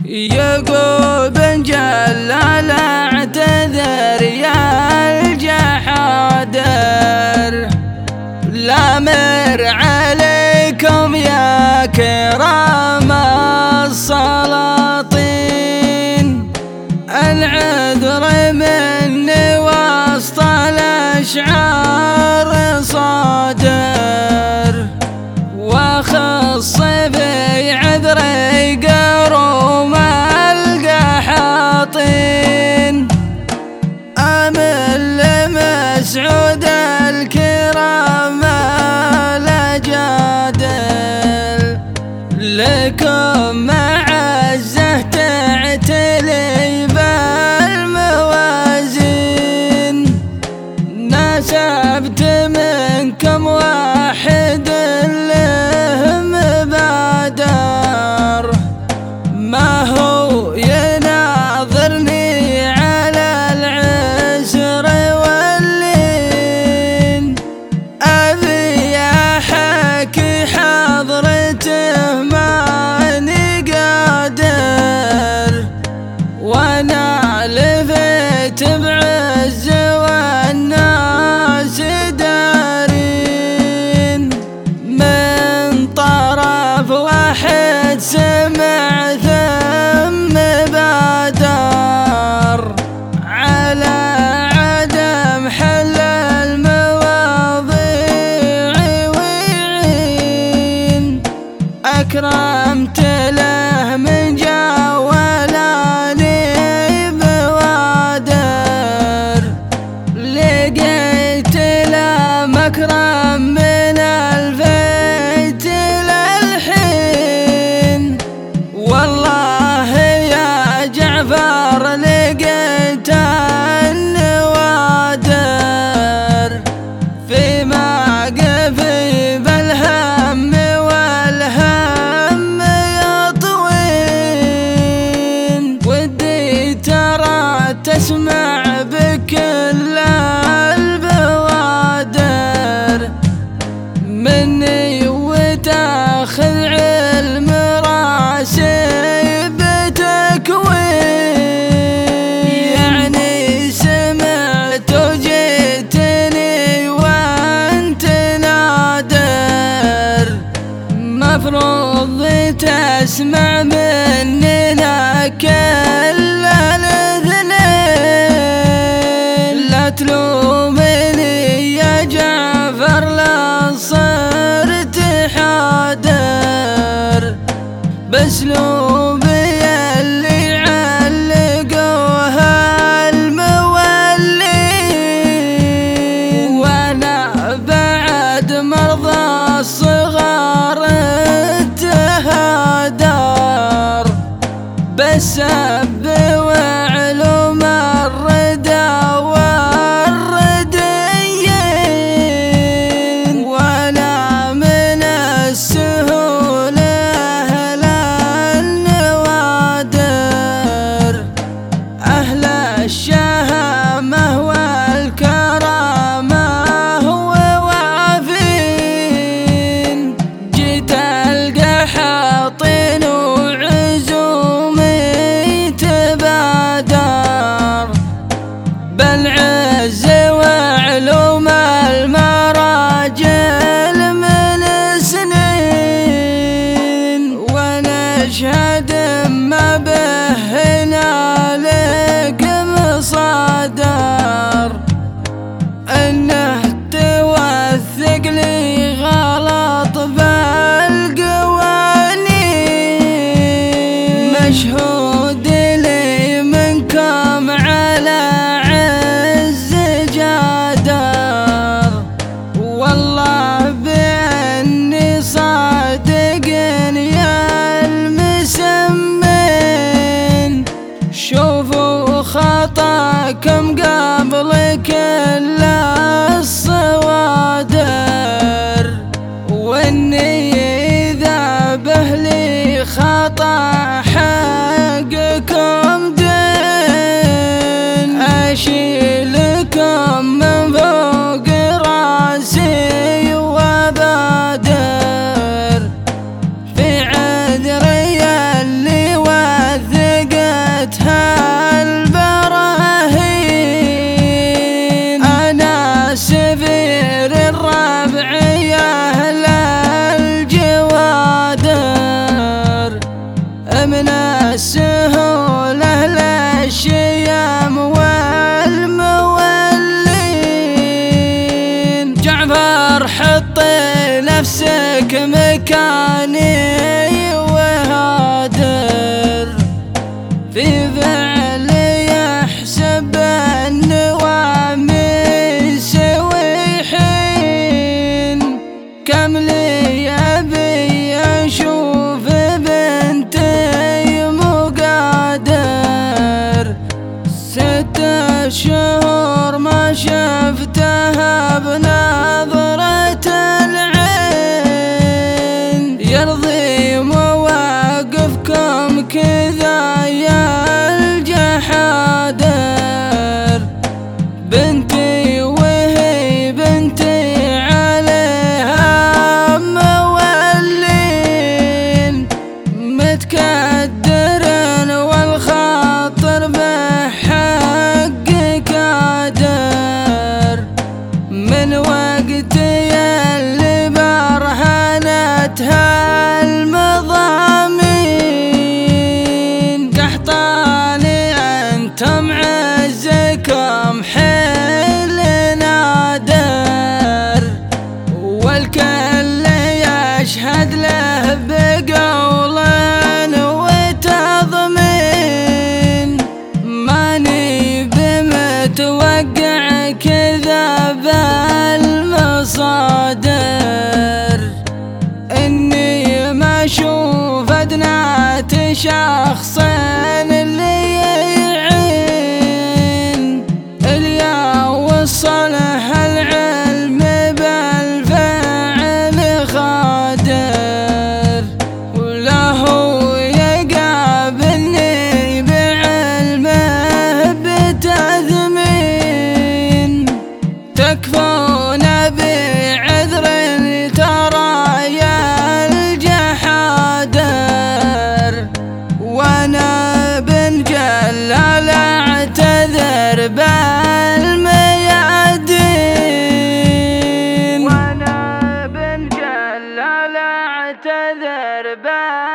يعقوب جلال اعتذر يا الجحادر، الامر عليكم يا كرام السلاطين، العذر مني وسط الاشعار صادر، واخص في عذري قروم القحاطين، امل مسعود الكرام الاجادل، لكم معزه تعتلي بالموازين، نسبت منكم واحد له مبادر، ما هو يناظرني على العسر واللين، أبي أحكي حضرته ماني قادر، وأنا لفيت بعز والناس دارين، من طرف واحد سمع ثم بادر، على عدم حل المواضيع ويعين، أكرمت له من جولاني بوادر، لقيت له مكرم من البيت للحين، والله يا جعفر لقيت النوادر، في موقفي بالهم والهم يطوين، ودي ترى تسمع بكل البوادر مني، وتاخذ علم راسي بتكوين، يعني سمعت وجيتني وانت نادر، مفروض تسمع مننا كل الاثنين، لا تلومني يا جعفر لا صرت حادر، باسلوبي اللي علقوها المولين، وانا بعد مرضى الصغار التهادر، بالسب وعلوم الردى والرديين، ولا من السهولة أهل النوادر، أهل الشهامة والكرامة ووافين، جيت القحاطين وعزومي تبادر، بالعز وعلوم المراجل من سنين، ونشهد ما به هنالك مصادر، انه توثق لي غلط بالقوانين، مشهود لي منكم على عز جادر، والله بأني صادق يا المسمين، شوفوا خطاكم قبل كل الصوادر، واني اذا بهلي خطا حقكم دين، اشيلكم من فوق راسي وبادر، في عذري اللي وذر من السهولة للشيم والمولين. جعفر حط نفسك مكاني وهادر، في فعل يحسب النوامي سوي حين. كم لي أبي أشوف بنتي مقادر، 6 شهور ما شفتها بنظرة العين. يرضي مواقفكم كذا يا الجحادر، بنتي وهي بنتي عليها مولين. متكدر والخاطر بحقك قادر، من وقتي اللي برهنتها المضامين. قحطاني انتم عزكم حيل نادر، والكل يشهد له بقول وتضمين. ماني بمتوقع كذا بالمصادر، اني ما اشوف ادنى شخص اللي يعين. اللي وصله العلم بالفعل خادر، ولا هو يقابلني بعلمه بتذمين. تكفون بعذر ترى يا الجحادر، وانا بن جلال اعتذر بالميادين. وانا بن جلال اعتذر